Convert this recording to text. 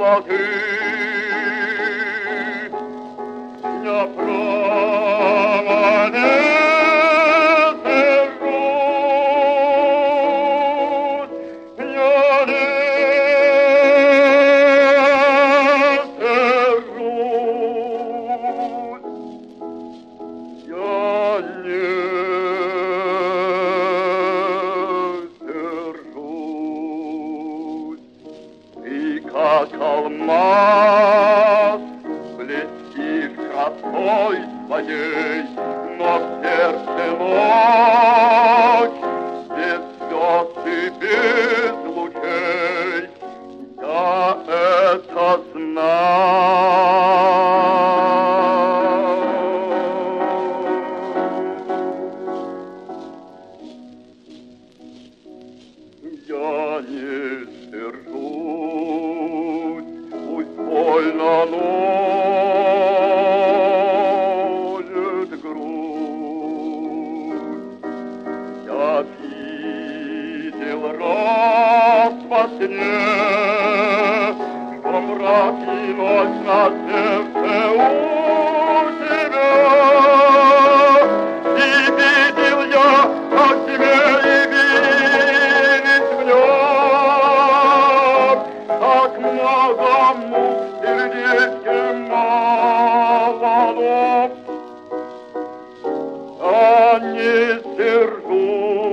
красоты. Я прямо не сержусь, я не сержусь, я не как алмаз, блестишь красой своей, но в сердце ночь, без звезд и без лучей. Я это знаю. Я не сержусь, больно ноет грудь. Я видел раз во сне, что мрак и ночь на сердце у тебя. И видел я, как тебе и видеть в нем, как много мук сердечке молодом. А не сержусь.